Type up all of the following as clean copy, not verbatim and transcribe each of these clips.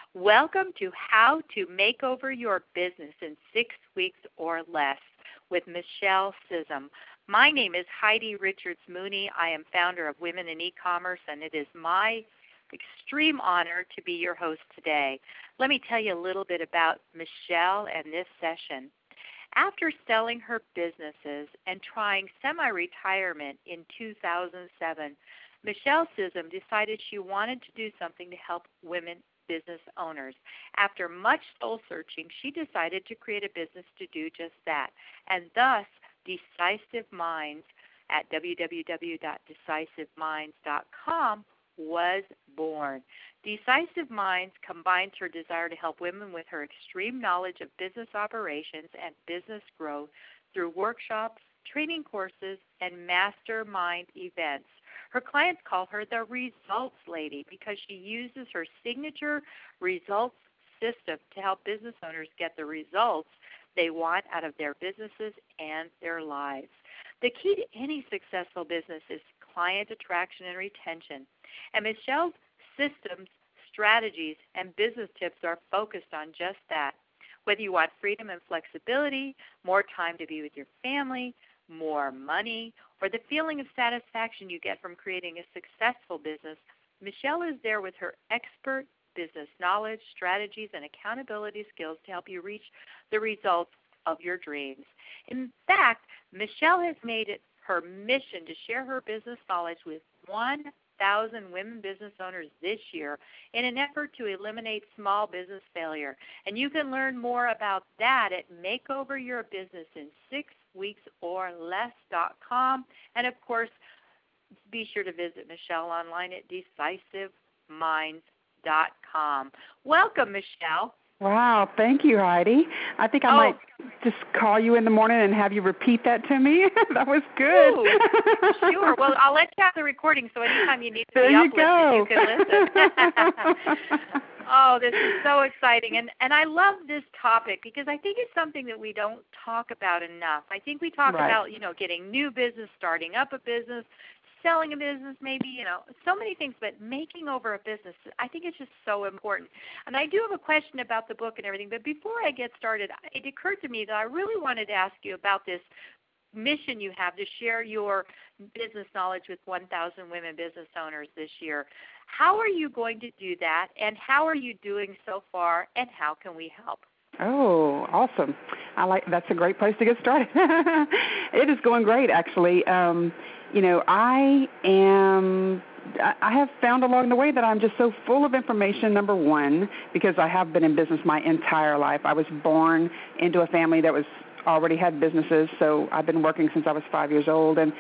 Welcome to How to Make Over Your Business in 6 Weeks or Less with Michelle Sissom. My name is Heidi Richards Mooney. I am founder of Women in E-Commerce, and it is my extreme honor to be your host today. Let me tell you a little bit about Michelle and this session. After selling her businesses and trying semi-retirement in 2007, Michelle Sissom decided she wanted to do something to help women business owners. After much soul searching, she decided to create a business to do just that, and thus Decisive Minds at www.decisiveminds.com was born. Decisive Minds combines her desire to help women with her extreme knowledge of business operations and business growth through workshops, training courses, and mastermind events. Her clients call her the Results Lady because she uses her signature results system to help business owners get the results they want out of their businesses and their lives. The key to any successful business is client attraction and retention. And Michelle's systems, strategies, and business tips are focused on just that. Whether you want freedom and flexibility, more time to be with your family, more money, or the feeling of satisfaction you get from creating a successful business, Michelle is there with her expert business knowledge, strategies, and accountability skills to help you reach the results of your dreams. In fact, Michelle has made it her mission to share her business knowledge with 1,000 women business owners this year in an effort to eliminate small business failure. And you can learn more about that at makeoveryourbusines6weeksorless.com. And, of course, be sure to visit Michelle online at decisiveminds.com. Welcome, Michelle. Wow, thank you, Heidi. I think I might just call you in the morning and have you repeat that to me. That was good. Ooh, sure. Well, I'll let you have the recording, so anytime you need to be uplifted, you can listen. Oh, this is so exciting. And I love this topic because I think it's something that we don't talk about enough. I think we talk about, getting new business, starting up a business, selling a business, maybe, so many things, but making over a business, I think it's just so important. And I do have a question about the book and everything, but before I get started, it occurred to me that I really wanted to ask you about this mission you have to share your business knowledge with 1,000 women business owners this year. How are you going to do that, and how are you doing so far, and how can we help? Oh, awesome. That's a great place to get started. It is going great, actually. I have found along the way that I'm just so full of information, number one, because I have been in business my entire life. I was born into a family that already had businesses, so I've been working since I was 5 years old. And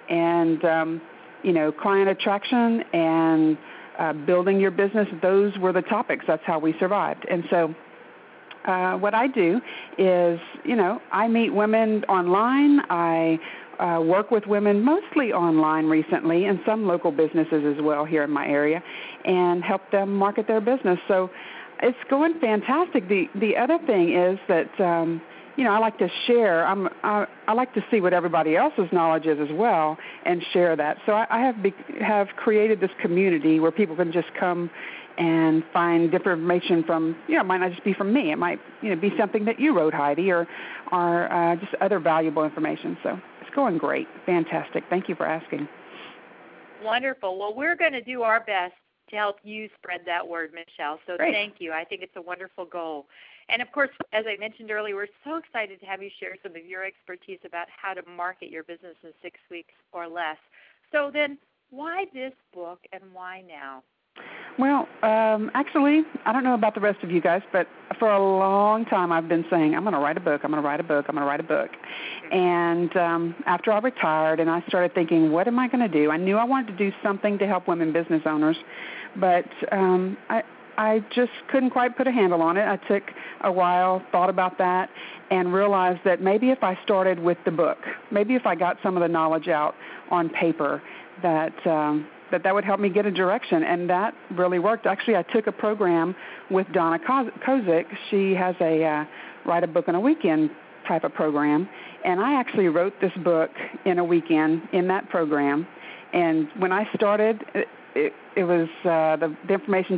client attraction and building your business, those were the topics. That's how we survived. And so what I do is, I meet women online. I work with women mostly online recently and some local businesses as well here in my area and help them market their business. So it's going fantastic. The other thing is that, I like to share. I like to see what everybody else's knowledge is as well and share that. So I have created this community where people can just come and find different information from, it might not just be from me. It might, be something that you wrote, Heidi, or just other valuable information. So it's going great. Fantastic. Thank you for asking. Wonderful. Well, we're going to do our best to help you spread that word, Michelle. So Great. Thank you. I think it's a wonderful goal. And, of course, as I mentioned earlier, we're so excited to have you share some of your expertise about how to market your business in 6 weeks or less. So then why this book and why now? Well, actually, I don't know about the rest of you guys, but for a long time I've been saying, I'm going to write a book, I'm going to write a book, I'm going to write a book. And after I retired and I started thinking, what am I going to do? I knew I wanted to do something to help women business owners, but I just couldn't quite put a handle on it. I took a while, thought about that, and realized that maybe if I started with the book, maybe if I got some of the knowledge out on paper, that would help me get a direction, and that really worked. Actually, I took a program with Donna Kozik. She has a write a book in a weekend type of program, and I actually wrote this book in a weekend in that program. And when I started, it was the information just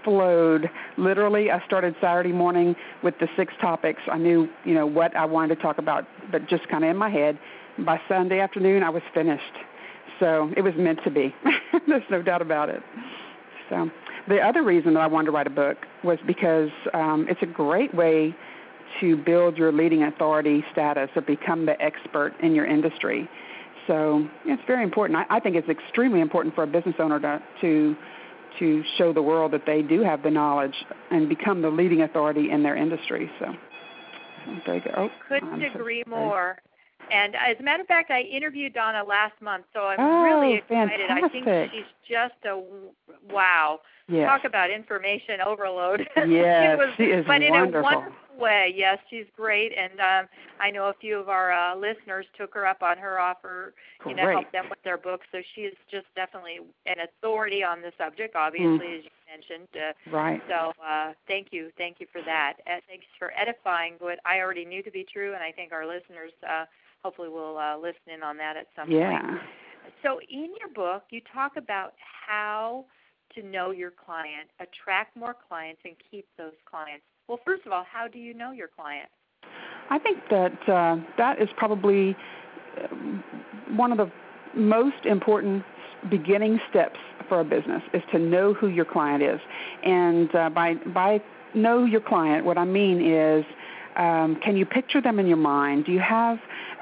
flowed. Literally, I started Saturday morning with the 6 topics. I knew, what I wanted to talk about, but just kind of in my head. By Sunday afternoon, I was finished. So it was meant to be. There's no doubt about it. So the other reason that I wanted to write a book was because it's a great way to build your leading authority status or become the expert in your industry. So it's very important. I think it's extremely important for a business owner to show the world that they do have the knowledge and become the leading authority in their industry. So there you go. Couldn't agree more. And as a matter of fact, I interviewed Donna last month, so I'm really excited. Fantastic. I think she's just a wow. Yes. Talk about information overload. Yes, she is but wonderful. in a wonderful way. Yes, she's great. And I know a few of our listeners took her up on her offer, help them with their books. So she is just definitely an authority on the subject, obviously, as you mentioned. Right. So thank you. Thank you for that. Thanks for edifying what I already knew to be true, and I think our listeners hopefully will listen in on that at some point. So in your book, you talk about how to know your client, attract more clients, and keep those clients. Well, first of all, how do you know your client? I think that that is probably one of the most important beginning steps for a business is to know who your client is. And by know your client, what I mean is, can you picture them in your mind? Do you have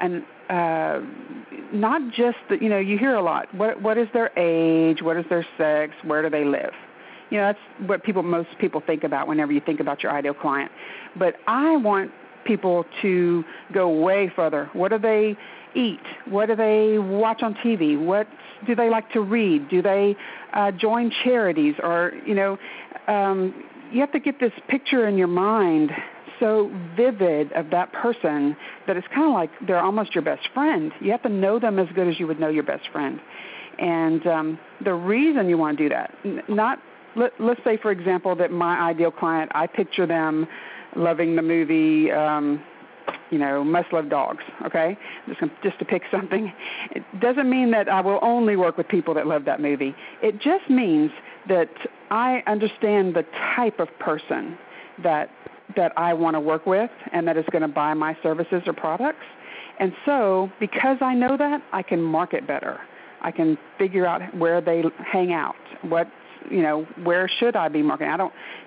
not just you hear a lot. What is their age? What is their sex? Where do they live? That's what most people think about whenever you think about your ideal client. But I want people to go way further. What do they eat? What do they watch on TV? What do they like to read? Do they join charities? Or, you have to get this picture in your mind so vivid of that person that it's kind of like they're almost your best friend. You have to know them as good as you would know your best friend. And the reason you want to do that, let's say, for example, that my ideal client, I picture them loving the movie, Must Love Dogs, okay? Just to pick something. It doesn't mean that I will only work with people that love that movie. It just means that I understand the type of person that I want to work with and that is going to buy my services or products. And so because I know that, I can market better. I can figure out where they hang out, where should I be marketing.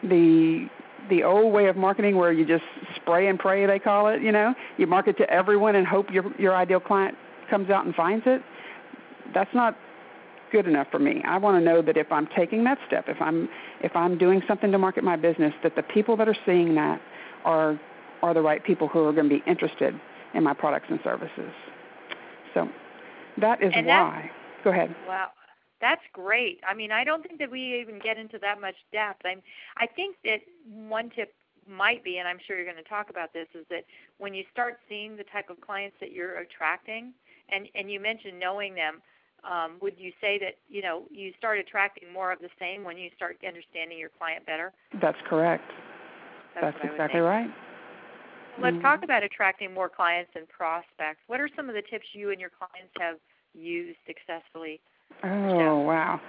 The old way of marketing where you just spray and pray, they call it, you market to everyone and hope your ideal client comes out and finds it. That's not good enough for me. I want to know that if I'm taking that step, if I'm doing something to market my business, that the people that are seeing that are the right people who are going to be interested in my products and services. So that is why. Go ahead. Wow. That's great. I mean, I don't think that we even get into that much depth. I think that one tip might be, and I'm sure you're going to talk about this, is that when you start seeing the type of clients that you're attracting, and you mentioned knowing them, would you say that, you start attracting more of the same when you start understanding your client better? That's correct. That's exactly right. Let's talk about attracting more clients and prospects. What are some of the tips you and your clients have used successfully? Oh, wow.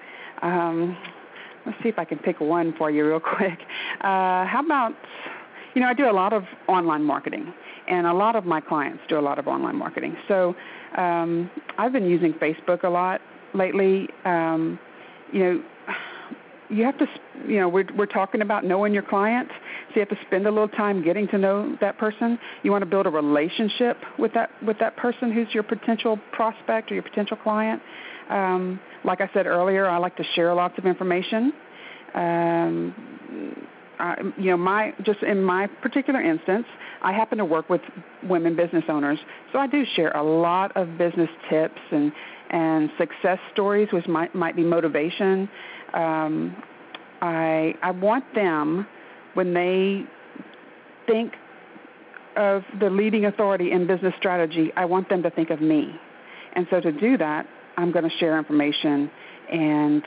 Let's see if I can pick one for you real quick. How about, I do a lot of online marketing, and a lot of my clients do a lot of online marketing. So I've been using Facebook a lot lately. You have to, we're talking about knowing your client, so you have to spend a little time getting to know that person. You want to build a relationship with that person who's your potential prospect or your potential client. Like I said earlier, I like to share lots of information. Just in my particular instance, I happen to work with women business owners, so I do share a lot of business tips and success stories, which might be motivation. I want them, when they think of the leading authority in business strategy, I want them to think of me. And so to do that, I'm going to share information, and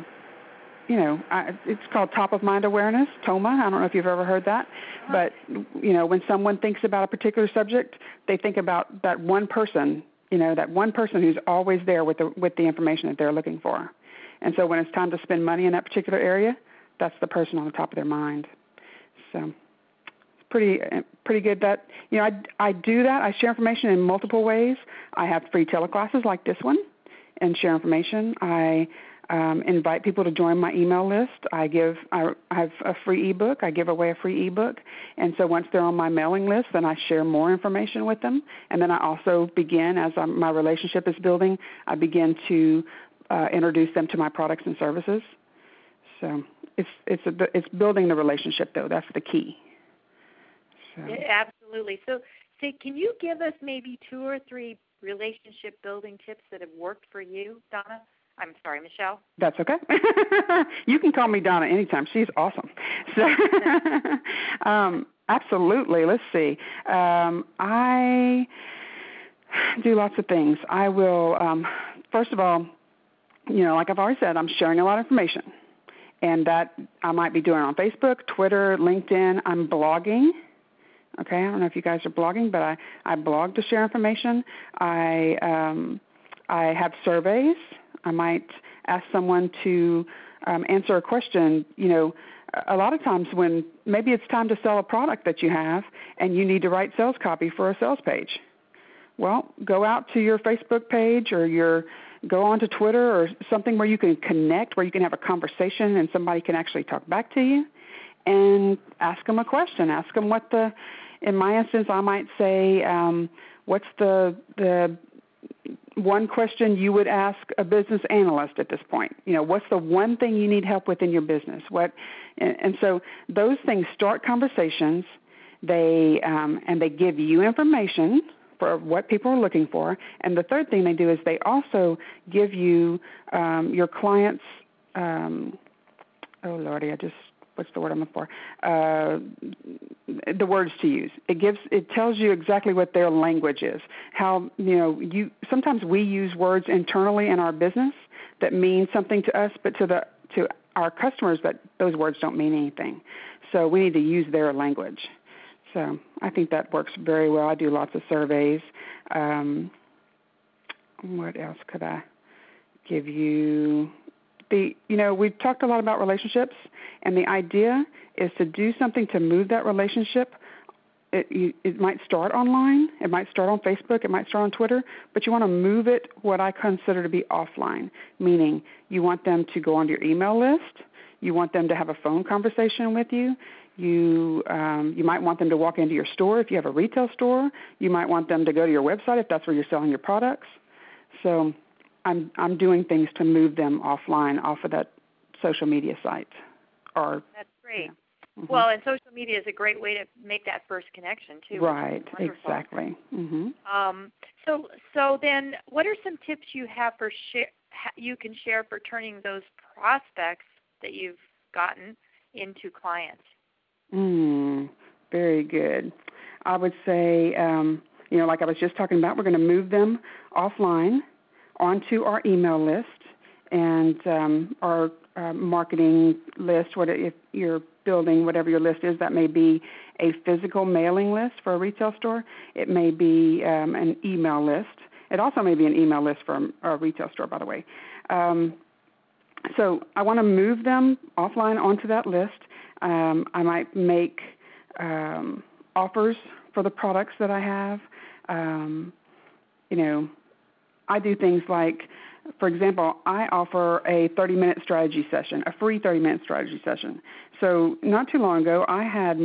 it's called top of mind awareness, TOMA. I don't know if you've ever heard that, but when someone thinks about a particular subject, they think about that one person, that one person who's always there with the information that they're looking for. And so when it's time to spend money in that particular area, that's the person on the top of their mind. So it's pretty good. That I do that. I share information in multiple ways. I have free teleclasses like this one, and share information. I invite people to join my email list. I have a free ebook. I give away a free ebook, and so once they're on my mailing list, then I share more information with them. And then I also begin, as my relationship is building, I begin to introduce them to my products and services. So it's building the relationship, though. That's the key. So. Absolutely. So, can you give us maybe 2 or 3 relationship building tips that have worked for you, Donna? I'm sorry, Michelle. That's okay. You can call me Donna anytime. She's awesome. So, absolutely. Let's see. I do lots of things. I will, first of all, like I've already said, I'm sharing a lot of information. And that I might be doing on Facebook, Twitter, LinkedIn. I'm blogging. Okay, I don't know if you guys are blogging, but I blog to share information. I have surveys. I might ask someone to answer a question. A lot of times when maybe it's time to sell a product that you have and you need to write sales copy for a sales page. Well, go out to your Facebook page or go on to Twitter or something where you can connect, where you can have a conversation and somebody can actually talk back to you, and ask them a question. Ask them in my instance, I might say, what's the one question you would ask a business analyst at this point? What's the one thing you need help with in your business? And so those things start conversations. They give you information for what people are looking for. And the third thing they do is they also give you your clients. Oh Lordy, what's the word I'm looking for? The words to use. It tells you exactly what their language is. How sometimes we use words internally in our business that mean something to us, but to our customers, that those words don't mean anything. So we need to use their language. So I think that works very well. I do lots of surveys. What else could I give you? We've talked a lot about relationships, and the idea is to do something to move that relationship. It might start online. It might start on Facebook. It might start on Twitter, but you want to move it what I consider to be offline, meaning you want them to go onto your email list. You want them to have a phone conversation with you. You might want them to walk into your store if you have a retail store. You might want them to go to your website if that's where you're selling your products. So I'm doing things to move them offline off of that social media site. That's great. Yeah. Mm-hmm. Well, and social media is a great way to make that first connection too. Right, exactly. Mm-hmm. So then, what are some tips you have you can share for turning those prospects that you've gotten into clients? Very good. I would say, like I was just talking about, we're going to move them offline onto our email list and our marketing list. If you're building whatever your list is, that may be a physical mailing list for a retail store. It may be an email list. It also may be an email list for a retail store, by the way. So I want to move them offline onto that list. I might make offers for the products that I have. I do things like, for example, I offer a 30-minute strategy session, a free 30-minute strategy session. So not too long ago, I had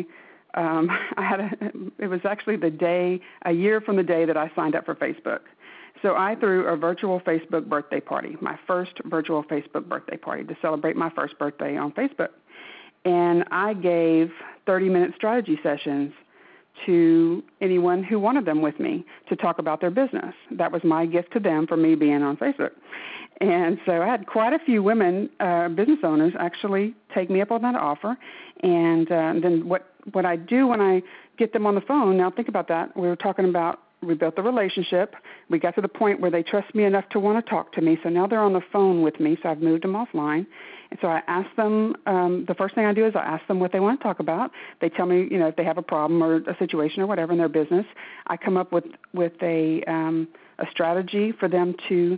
it was actually a year from the day that I signed up for Facebook. So I threw a virtual Facebook birthday party, my first virtual Facebook birthday party to celebrate my first birthday on Facebook. And I gave 30-minute strategy sessions to anyone who wanted them with me to talk about their business. That was my gift to them for me being on Facebook. And so I had quite a few women, business owners, actually take me up on that offer. And then what I do when I get them on the phone, now think about that. We built the relationship. We got to the point where they trust me enough to want to talk to me. So now they're on the phone with me, so I've moved them offline. And so I ask them, the first thing I do is I ask them what they want to talk about. They tell me, if they have a problem or a situation or whatever in their business. I come up with a strategy for them to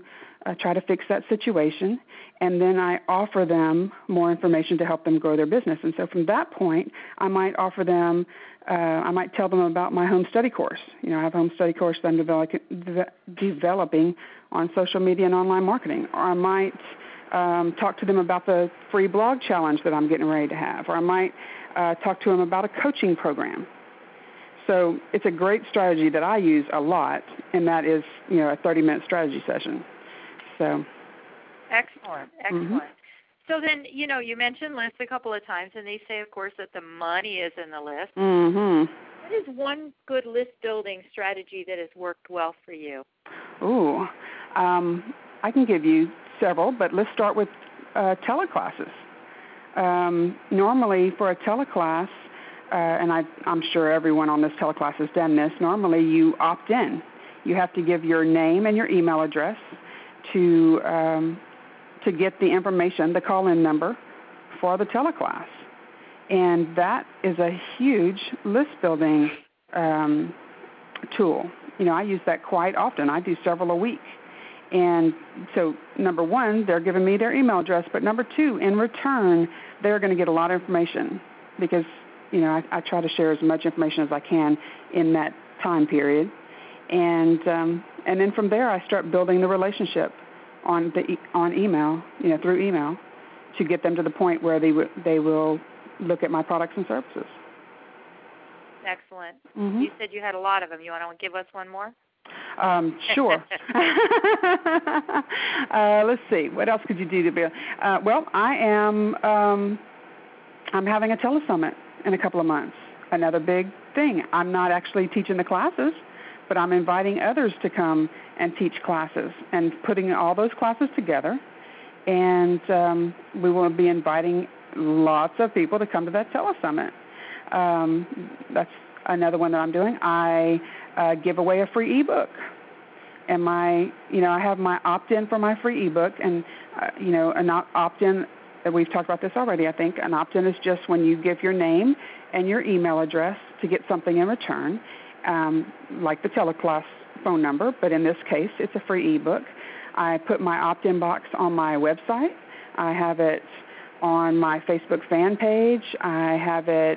try to fix that situation, and then I offer them more information to help them grow their business. And so from that point, I might offer them, I might tell them about my home study course. I have a home study course that I'm developing on social media and online marketing. Or I might talk to them about the free blog challenge that I'm getting ready to have. Or I might talk to them about a coaching program. So it's a great strategy that I use a lot, and that is, a 30-minute strategy session. So. Excellent. Mm-hmm. So then, you mentioned lists a couple of times, and they say, of course, that the money is in the list. Mm-hmm. What is one good list-building strategy that has worked well for you? Ooh, I can give you several, but let's start with teleclasses. Normally, for a teleclass, and I'm sure everyone on this teleclass has done this, normally you opt in. You have to give your name and your email address to get the information, the call-in number for the teleclass. And that is a huge list-building tool. I use that quite often. I do several a week. And so, number one, they're giving me their email address, but number two, in return, they're going to get a lot of information because, I try to share as much information as I can in that time period. And then from there, I start building the relationship on email, through email, to get them to the point where they will look at my products and services. Excellent. Mm-hmm. You said you had a lot of them. You want to give us one more? Sure. Let's see. What else could you do to be? Well, I'm having a telesummit in a couple of months. Another big thing. I'm not actually teaching the classes, but I'm inviting others to come and teach classes and putting all those classes together. And we will be inviting lots of people to come to that telesummit. That's another one that I'm doing. I give away a free ebook. And I have my opt-in for my free ebook, and an opt-in. We've talked about this already, I think. An opt-in is just when you give your name and your email address to get something in return, like the teleclass phone number, but in this case, it's a free ebook. I put my opt-in box on my website. I have it on my Facebook fan page. I have it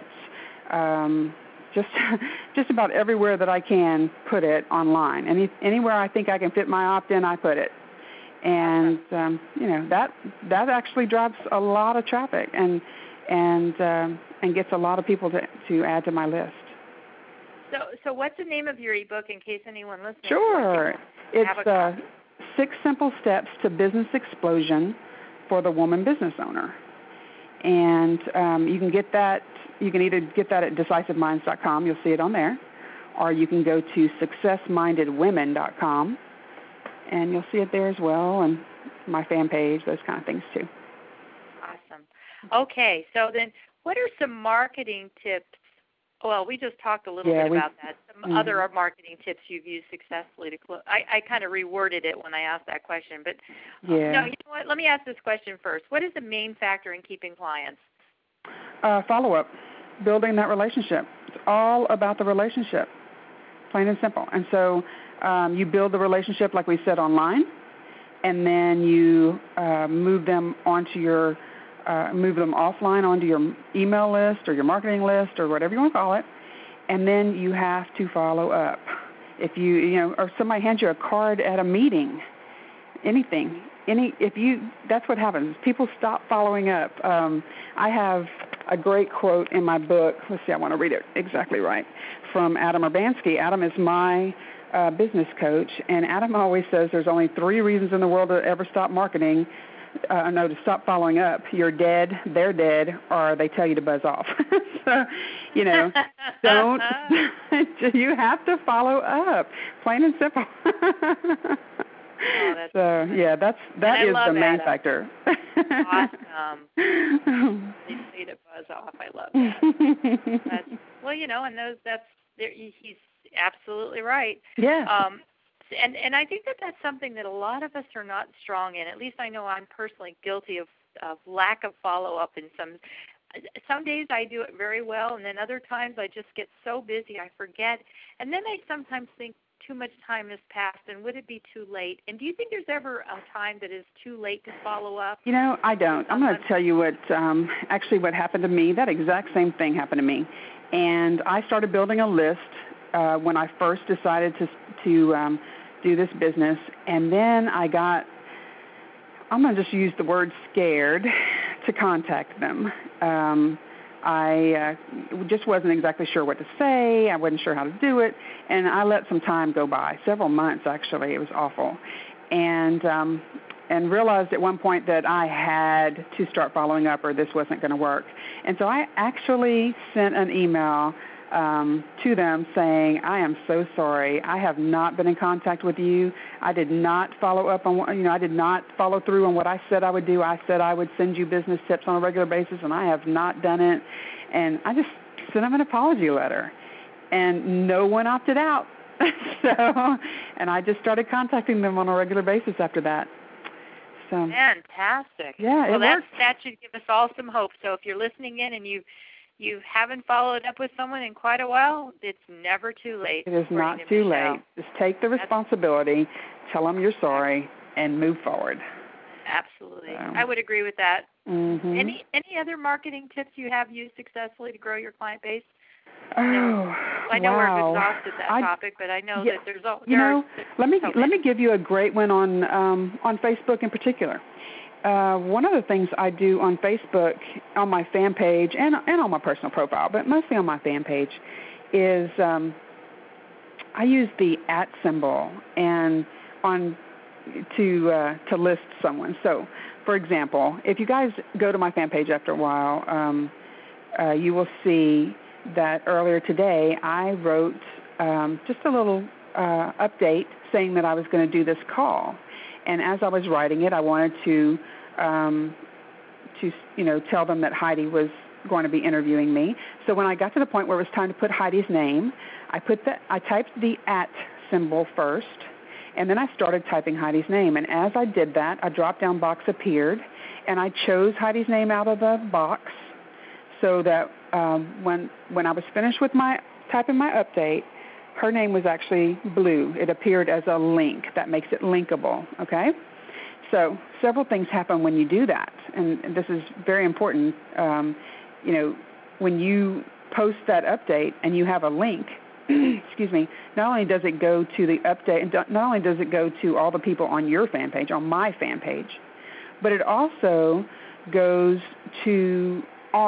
just about everywhere that I can put it online. Anywhere I think I can fit my opt-in, I put it. And that actually drives a lot of traffic and gets a lot of people to add to my list. So what's the name of your ebook in case anyone listening? Sure, it's 6 Simple Steps to Business Explosion for the Woman Business Owner, and you can get that. You can either get that at DecisiveMinds.com. You'll see it on there, or you can go to SuccessMindedWomen.com. And you'll see it there as well, and my fan page, those kind of things too. Awesome. Okay, so then what are some marketing tips? Well, we just talked a little bit about that. Some other marketing tips you've used successfully to close. I kind of reworded it when I asked that question, but no, you know what? Let me ask this question first. What is the main factor in keeping clients? Follow-up, building that relationship. It's all about the relationship, plain and simple. And so you build the relationship, like we said, online, and then you move them offline onto your email list or your marketing list or whatever you want to call it, and then you have to follow up. If or somebody hands you a card at a meeting, that's what happens. People stop following up. I have a great quote in my book. Let's see, I want to read it exactly right, from Adam Urbanski. Adam is my business coach, and Adam always says there's only 3 reasons in the world to ever stop marketing. To stop following up. You're dead, they're dead, or they tell you to buzz off. So, don't. You have to follow up, plain and simple. That is the main factor. Awesome. They say to buzz off. I love that. He's absolutely right. Yeah. And I think that's something that a lot of us are not strong in. At least I know I'm personally guilty of lack of follow-up. And some days I do it very well, and then other times I just get so busy I forget. And then I sometimes think, too much time has passed, and would it be too late? And do you think there's ever a time that is too late to follow up? I don't. I'm going to tell you what happened to me. That exact same thing happened to me. And I started building a list when I first decided to do this business. And then I'm going to just use the word scared to contact them. I just wasn't exactly sure what to say. I wasn't sure how to do it. And I let some time go by, several months actually. It was awful. And realized at one point that I had to start following up or this wasn't going to work. And so I actually sent an email to them saying, I am so sorry. I have not been in contact with you. I did not follow up on I did not follow through on what I said I would do. I said I would send you business tips on a regular basis, and I have not done it. And I just sent them an apology letter, and no one opted out. And I just started contacting them on a regular basis after that. So fantastic. Yeah, well, it worked. That should give us all some hope. So if you're listening in and you haven't followed up with someone in quite a while, it's never too late. It is not too late. Just take the responsibility, tell them you're sorry, and move forward. Absolutely. I would agree with that. Mm-hmm. Any other marketing tips you have used successfully to grow your client base? I know we're exhausted that topic, but I know that there's all. Let me give you a great one on Facebook in particular. One of the things I do on Facebook, on my fan page, and on my personal profile, but mostly on my fan page, is I use the @ symbol and to list someone. So, for example, if you guys go to my fan page after a while, you will see that earlier today I wrote just a little update saying that I was going to do this call. And as I was writing it, I wanted to tell them that Heidi was going to be interviewing me. So when I got to the point where it was time to put Heidi's name, I typed the @ symbol first, and then I started typing Heidi's name. And as I did that, a drop-down box appeared, and I chose Heidi's name out of the box so that when I was finished with typing my update, her name was actually blue. It appeared as a link. That makes it linkable, okay? So several things happen when you do that, and this is very important. When you post that update and you have a link, excuse me, not only does it go to the update, not only does it go to all the people on your fan page, on my fan page, but it also goes to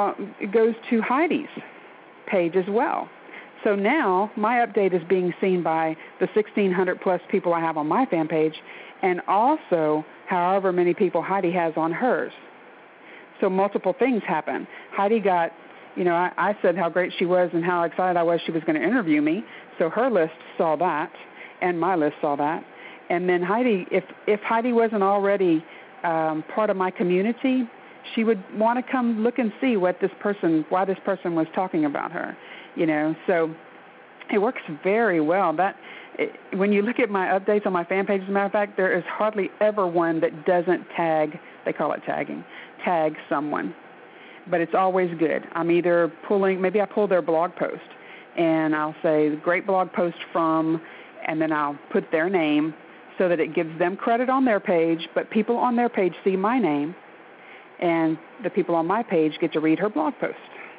Heidi's page as well. So now my update is being seen by the 1,600 plus people I have on my fan page, and also however many people Heidi has on hers. So multiple things happen. Heidi got, I said how great she was and how excited I was she was going to interview me. So her list saw that, and my list saw that. And then Heidi, if Heidi wasn't already part of my community, she would want to come look and see why this person was talking about her. So it works very well. When you look at my updates on my fan page, as a matter of fact, there is hardly ever one that doesn't tag, they call it tagging, tag someone. But it's always good. I'm either maybe I pull their blog post, and I'll say, great blog post from, and then I'll put their name so that it gives them credit on their page, but people on their page see my name, and the people on my page get to read her blog post.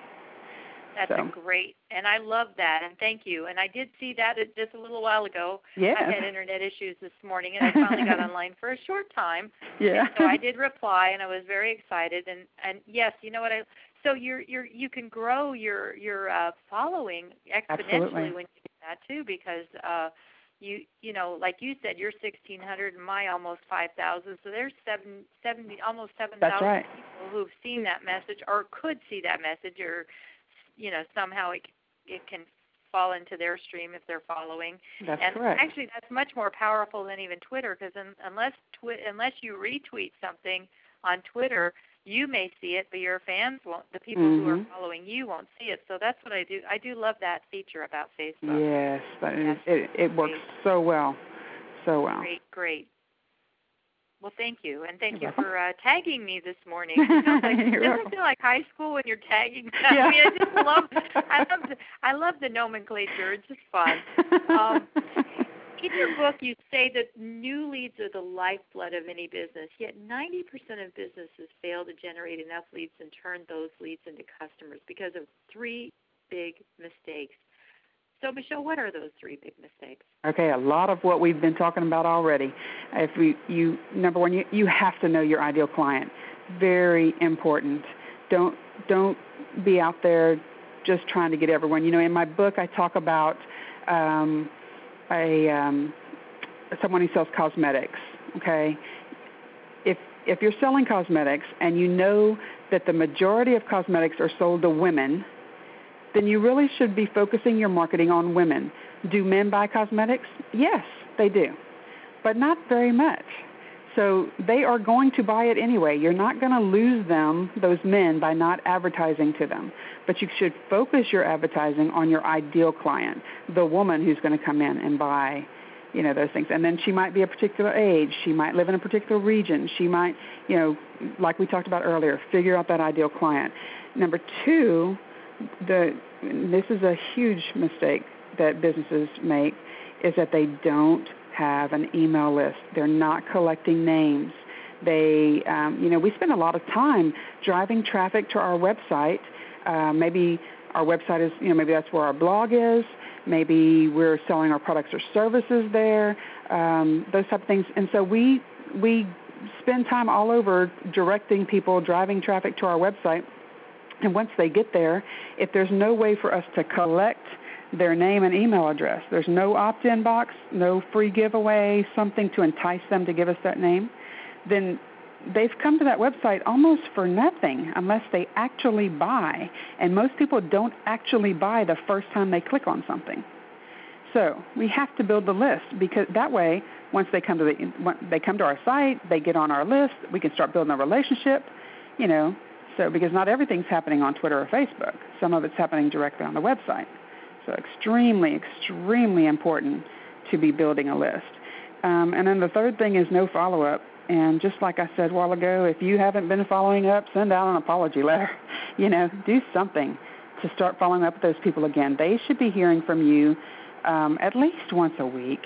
That's great, and I love that, and thank you. And I did see that just a little while ago. Yeah. I had internet issues this morning, and I finally got online for a short time. Yeah. And so I did reply, and I was very excited. And yes, you know what? So you can grow your following exponentially Absolutely. when you do that too, because like you said, you're 1,600 and my almost 5,000. So there's almost 7,000 That's right. people who've seen that message or could see that message, or somehow it can fall into their stream if they're following. That's and correct. Actually, that's much more powerful than even Twitter, because unless you retweet something on Twitter, you may see it, but your fans won't. The people who are following you won't see it. So that's what I do. I do love that feature about Facebook. Yes, it works so well, so well. Great. Well, thank you, and thank You're you for tagging me this morning. It doesn't feel like high school when you're tagging. Yeah. I mean, I just love the nomenclature. It's just fun. In your book, you say that new leads are the lifeblood of any business, yet 90% of businesses fail to generate enough leads and turn those leads into customers because of three big mistakes. So, Michelle, what are those three big mistakes? Okay, a lot of what we've been talking about already. Number one, you have to know your ideal client. Very important. Don't be out there just trying to get everyone. In my book, I talk about someone who sells cosmetics. Okay, if you're selling cosmetics and you know that the majority of cosmetics are sold to women, then you really should be focusing your marketing on women. Do men buy cosmetics? Yes, they do, but not very much. So they are going to buy it anyway. You're not going to lose them, those men, by not advertising to them. But you should focus your advertising on your ideal client, the woman who's going to come in and buy, those things. And then she might be a particular age. She might live in a particular region. She might, like we talked about earlier, figure out that ideal client. Number two, this is a huge mistake that businesses make, is that they don't have an email list. They're not collecting names. We spend a lot of time driving traffic to our website. Maybe our website is, maybe that's where our blog is. Maybe we're selling our products or services there, those type of things. And so we spend time all over directing people, driving traffic to our website. And once they get there, if there's no way for us to collect their name and email address, there's no opt-in box, no free giveaway, something to entice them to give us that name, then they've come to that website almost for nothing unless they actually buy. And most people don't actually buy the first time they click on something. So we have to build the list, because that way, once they come to our site, they get on our list, we can start building a relationship, So because not everything's happening on Twitter or Facebook. Some of it's happening directly on the website. So extremely, extremely important to be building a list. And then the third thing is no follow-up. And just like I said a while ago, if you haven't been following up, send out an apology letter. Do something to start following up with those people again. They should be hearing from you at least once a week.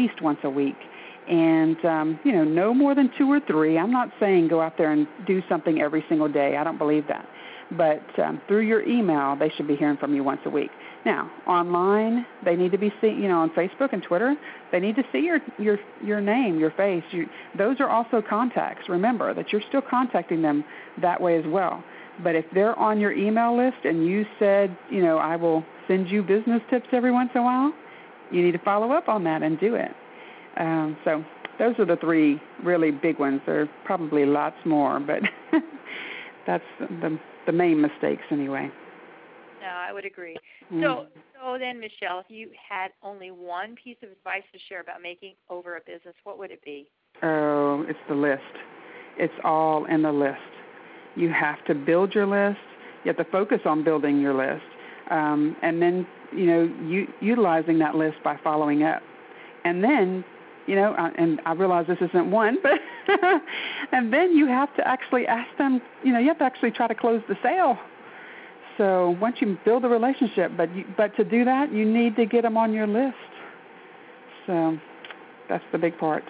And, no more than 2 or 3. I'm not saying go out there and do something every single day. I don't believe that. But through your email, they should be hearing from you once a week. Now, online, they need to be seen, on Facebook and Twitter, they need to see your name, your face. Those are also contacts. Remember that you're still contacting them that way as well. But if they're on your email list and you said, I will send you business tips every once in a while, you need to follow up on that and do it. So those are the 3 really big ones. There are probably lots more, but that's the main mistakes anyway. No, I would agree. Mm. So then, Michelle, if you had only one piece of advice to share about making over a business, what would it be? Oh, it's the list. It's all in the list. You have to build your list. You have to focus on building your list. And then, utilizing that list by following up. And then, and I realize this isn't one, but and then you have to actually ask them, you have to actually try to close the sale. So once you build a relationship, but to do that, you need to get them on your list. So that's the big part.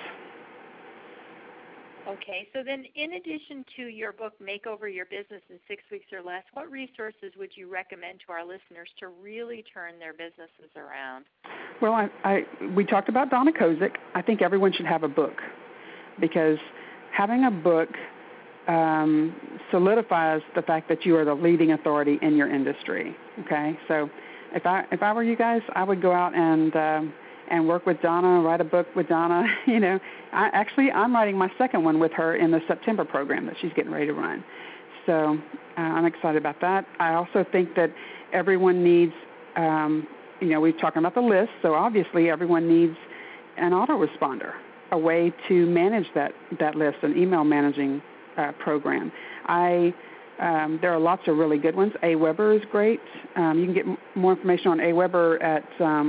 Okay, so then in addition to your book, Make Over Your Business in 6 Weeks or Less, what resources would you recommend to our listeners to really turn their businesses around? Well, we talked about Donna Kozik. I think everyone should have a book, because having a book solidifies the fact that you are the leading authority in your industry. Okay, so if I were you guys, I would go out and work with Donna, write a book with Donna. I'm writing my second one with her in the September program that she's getting ready to run. So I'm excited about that. I also think that everyone needs, we're talking about the list, so obviously everyone needs an autoresponder, a way to manage that list, an email managing program. There are lots of really good ones. Aweber is great. You can get more information on Aweber at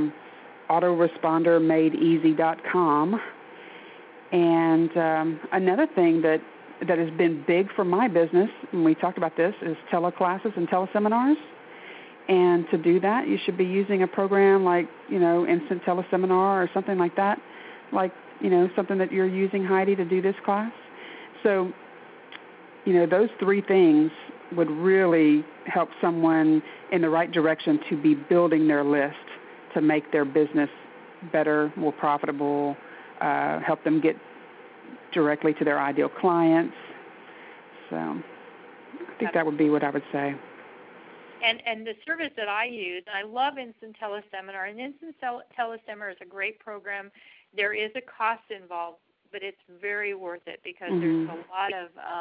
autorespondermadeeasy.com. And another thing that has been big for my business, and we talked about this, is teleclasses and teleseminars. And to do that, you should be using a program like, Instant Teleseminar or something like that, like, something that you're using, Heidi, to do this class. So, those three things would really help someone in the right direction to be building their list to make their business better, more profitable, help them get directly to their ideal clients. So I think that would be what I would say. And the service that I use, I love Instant Teleseminar, and Instant Teleseminar is a great program. There is a cost involved, but it's very worth it because there's a lot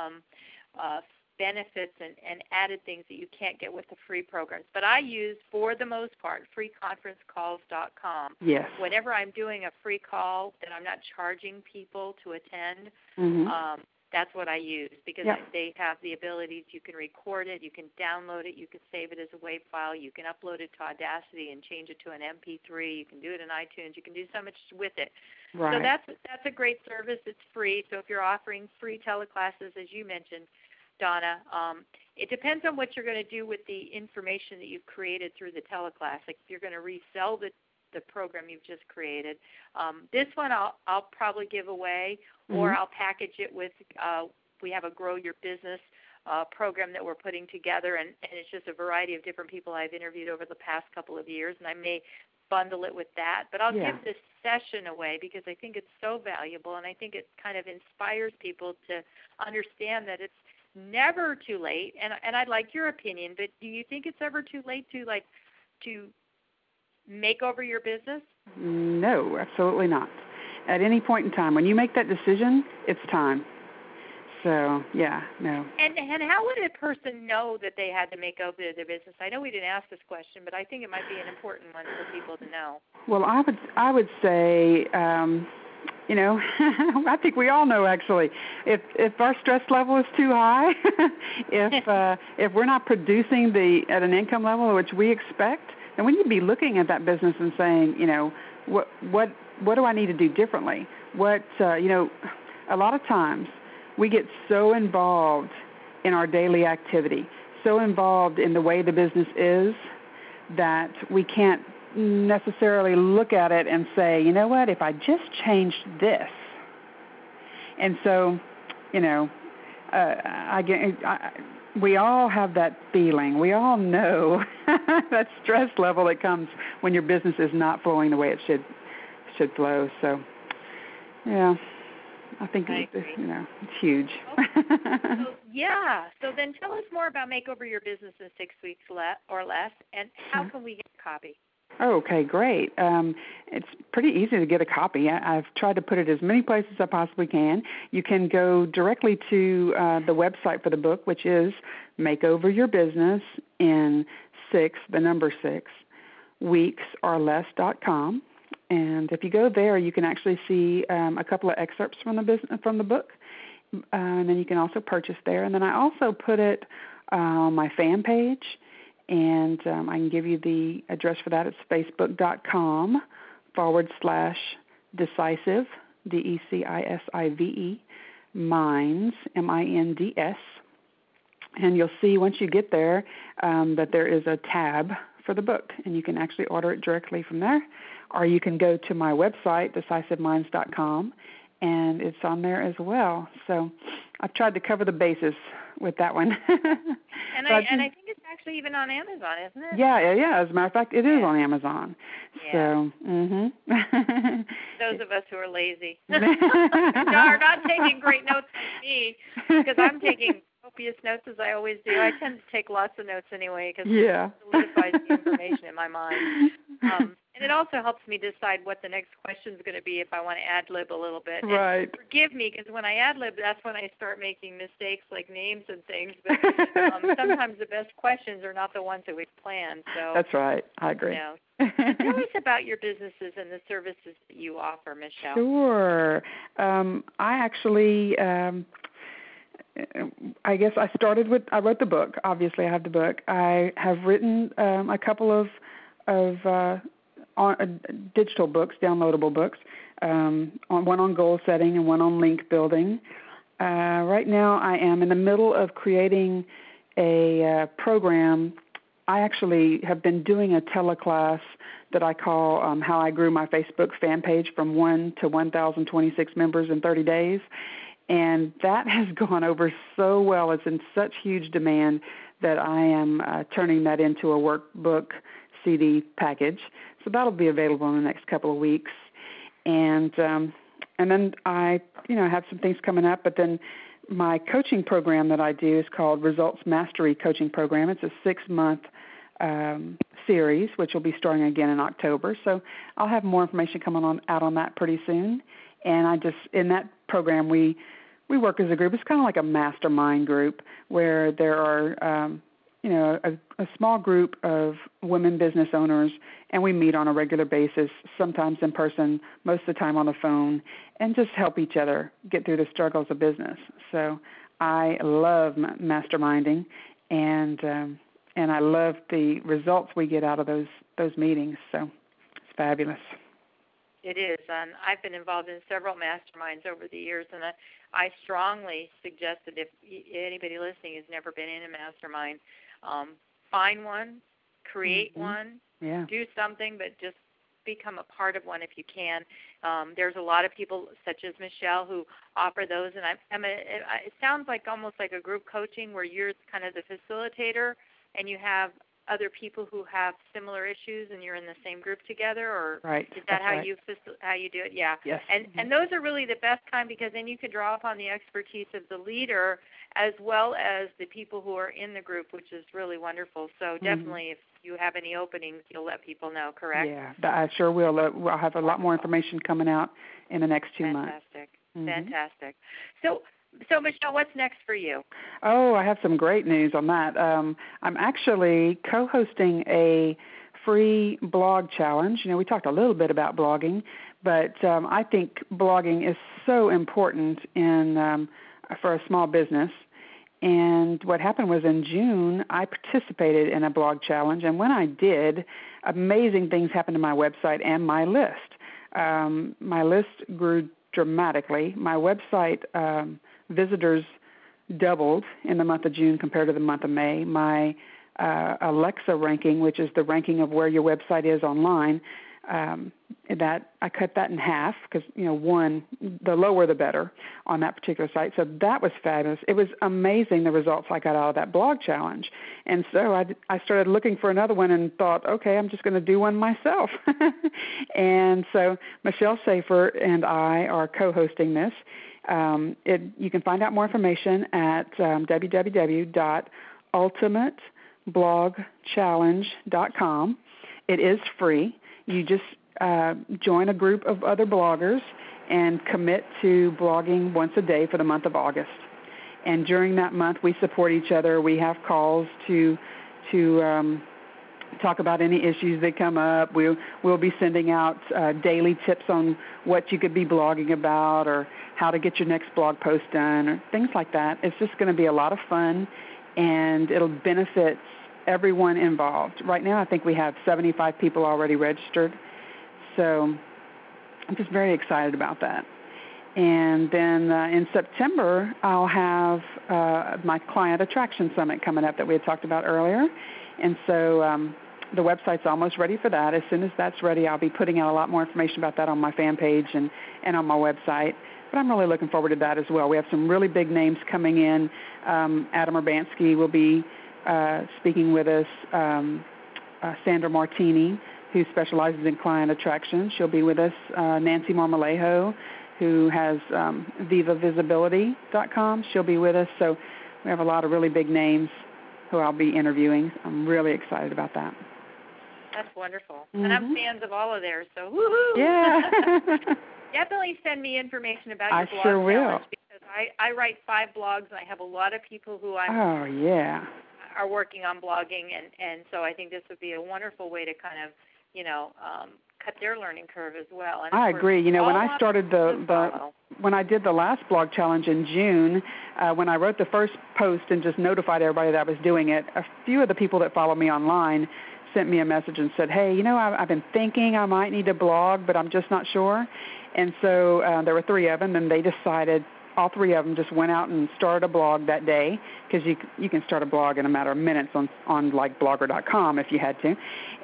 of benefits and added things that you can't get with the free programs. But I use, for the most part, freeconferencecalls.com. Yes. Whenever I'm doing a free call that I'm not charging people to attend, that's what I use because they have the abilities. You can record it, you can download it, you can save it as a WAV file, you can upload it to Audacity and change it to an MP3, you can do it in iTunes, you can do so much with it. Right. So that's a great service. It's free. So if you're offering free teleclasses, as you mentioned, Donna, it depends on what you're going to do with the information that you've created through the teleclass. Like if you're going to resell the program you've just created. This one I'll probably give away, or I'll package it with, we have a Grow Your Business program that we're putting together, and it's just a variety of different people I've interviewed over the past couple of years, and I may bundle it with that. But I'll give this session away because I think it's so valuable, and I think it kind of inspires people to understand that it's never too late. And I'd like your opinion, but do you think it's ever too late to make over your business? No, absolutely not. At any point in time, when you make that decision, it's time. So, no. And how would a person know that they had to make over their business? I know we didn't ask this question, but I think it might be an important one for people to know. Well, I would say, I think we all know actually, if our stress level is too high, if we're not producing at an income level which we expect, then we need to be looking at that business and saying, what do I need to do differently? A lot of times we get so involved in our daily activity, so involved in the way the business is, that we can't necessarily look at it and say, you know what, if I just changed this. And so, we all have that feeling. We all know that stress level that comes when your business is not flowing the way it should flow. So, I think it's huge. So then tell us more about Make Over Your Business in 6 weeks or less, and how can we get a copy? Okay, great. It's pretty easy to get a copy. I've tried to put it as many places as I possibly can. You can go directly to the website for the book, which is Make Over Your Business in 6 weeksorless.com. And if you go there, you can actually see a couple of excerpts from the book, and then you can also purchase there. And then I also put it on my fan page, and I can give you the address for that. It's facebook.com/decisive, DECISIVE, Minds, MINDS. And you'll see once you get there that there is a tab for the book, and you can actually order it directly from there. Or you can go to my website, decisiveminds.com, and it's on there as well. So I've tried to cover the bases with that one. And I think it's actually even on Amazon, isn't it? Yeah. As a matter of fact, it is on Amazon. Yeah. So, those of us who are lazy are not taking great notes like me, because I'm taking copious notes as I always do. I tend to take lots of notes anyway because it solidifies the information in my mind. And it also helps me decide what the next question is going to be if I want to ad-lib a little bit. Right. And forgive me, because when I ad-lib, that's when I start making mistakes like names and things. But sometimes the best questions are not the ones that we've planned. So that's right. I agree. Tell us about your businesses and the services that you offer, Michelle. Sure. I actually... I guess I wrote the book. Obviously, I have the book. I have written a couple of digital books, downloadable books, one on goal setting and one on link building. Right now, I am in the middle of creating a program. I actually have been doing a teleclass that I call How I Grew My Facebook Fan Page from 1 to 1,026 members in 30 days. And that has gone over so well. It's in such huge demand that I am turning that into a workbook CD package. So that'll be available in the next couple of weeks. And then I, have some things coming up. But then my coaching program that I do is called Results Mastery Coaching Program. It's a 6-month series, which will be starting again in October. So I'll have more information coming out on that pretty soon. And in that program, we work as a group. It's kind of like a mastermind group where there are, a small group of women business owners, and we meet on a regular basis, sometimes in person, most of the time on the phone, and just help each other get through the struggles of business. So I love masterminding, and I love the results we get out of those meetings. So it's fabulous. It is, and I've been involved in several masterminds over the years, and I strongly suggest that if anybody listening has never been in a mastermind, find one, create one, do something, but just become a part of one if you can. There's a lot of people, such as Michelle, who offer those, and it sounds like almost like a group coaching where you're kind of the facilitator, and you have other people who have similar issues, and you're in the same group together, or right. Is that how right. you do it? Yeah. Yes. And those are really the best kind, because then you can draw upon the expertise of the leader as well as the people who are in the group, which is really wonderful. So definitely, if you have any openings, you'll let people know, correct? Yeah, I sure will. I'll have a lot more information coming out in the next 2 months. Fantastic. So, Michelle, what's next for you? Oh, I have some great news on that. I'm actually co-hosting a free blog challenge. We talked a little bit about blogging, but I think blogging is so important for a small business. And what happened was in June, I participated in a blog challenge, and when I did, amazing things happened to my website and my list. My list grew dramatically. My website visitors doubled in the month of June compared to the month of May. My Alexa ranking, which is the ranking of where your website is online, that I cut that in half because, one, the lower the better on that particular site. So that was fabulous. It was amazing the results I got out of that blog challenge. And so I started looking for another one and thought, okay, I'm just going to do one myself. And so Michelle Safer and I are co-hosting this. You can find out more information at www.ultimateblogchallenge.com. It is free. You just join a group of other bloggers and commit to blogging once a day for the month of August. And during that month, we support each other. We have calls to talk about any issues that come up. We'll be sending out daily tips on what you could be blogging about or how to get your next blog post done or things like that. It's just going to be a lot of fun, and it'll benefit everyone involved. Right now, I think we have 75 people already registered, so I'm just very excited about that. And then in September, I'll have my Client Attraction Summit coming up that we had talked about earlier. And so the website's almost ready for that. As soon as that's ready, I'll be putting out a lot more information about that on my fan page and on my website. But I'm really looking forward to that as well. We have some really big names coming in. Adam Urbanski will be speaking with us. Sandra Martini, who specializes in client attraction, she'll be with us. Nancy Marmolejo, who has VivaVisibility.com, she'll be with us. So we have a lot of really big names who I'll be interviewing. I'm really excited about that. That's wonderful. Mm-hmm. And I'm fans of all of theirs, so woohoo! Yeah. Definitely send me information about your blog sure will. challenge, because I write 5 blogs, and I have a lot of people who are working on blogging, and so I think this would be a wonderful way to kind of, cut their learning curve as well. And I agree. When I started when I did the last blog challenge in June, when I wrote the first post and just notified everybody that I was doing it, a few of the people that follow me online sent me a message and said, hey, I've been thinking I might need to blog, but I'm just not sure. And so there were 3 of them, and they decided all three of them just went out and started a blog that day, because you can start a blog in a matter of minutes on like Blogger.com if you had to,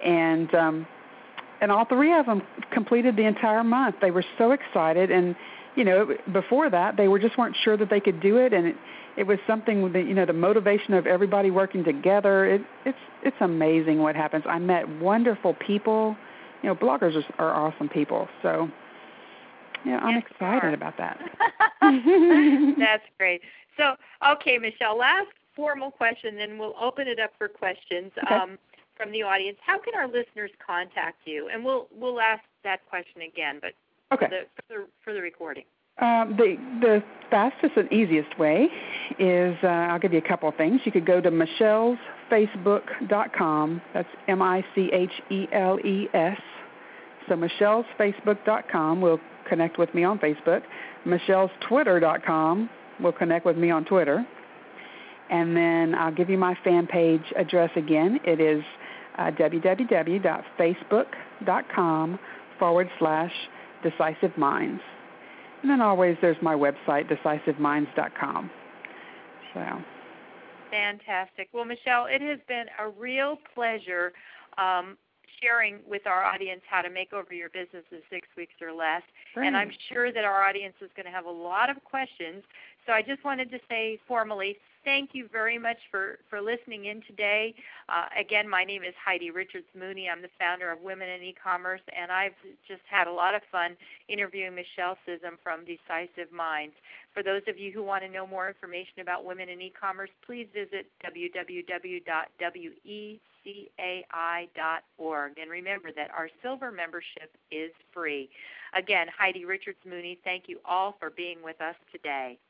and all three of them completed the entire month. They were so excited, and before that they weren't sure that they could do it, and it was something that the motivation of everybody working together. It's amazing what happens. I met wonderful people. Bloggers are awesome people. So I'm excited about that. That's great. So, okay, Michelle, last formal question, then we'll open it up for questions from the audience. How can our listeners contact you? And we'll ask that question again, but for the recording. The fastest and easiest way is, I'll give you a couple of things. You could go to michellesfacebook.com. That's MICHELES. So michellesfacebook.com will connect with me on Facebook. michellestwitter.com will connect with me on Twitter. And then I'll give you my fan page address again. It is www.facebook.com/Decisive Minds. And then always there's my website, decisiveminds.com. So. Fantastic. Well, Michelle, it has been a real pleasure sharing with our audience how to make over your business in 6 weeks or less. Great. And I'm sure that our audience is going to have a lot of questions. So I just wanted to say formally, thank you very much for listening in today. Again, my name is Heidi Richards Mooney. I'm the founder of Women in E-Commerce, and I've just had a lot of fun interviewing Michelle Sissom from Decisive Minds. For those of you who want to know more information about women in e-commerce, please visit www.wecai.org. And remember that our silver membership is free. Again, Heidi Richards Mooney, thank you all for being with us today.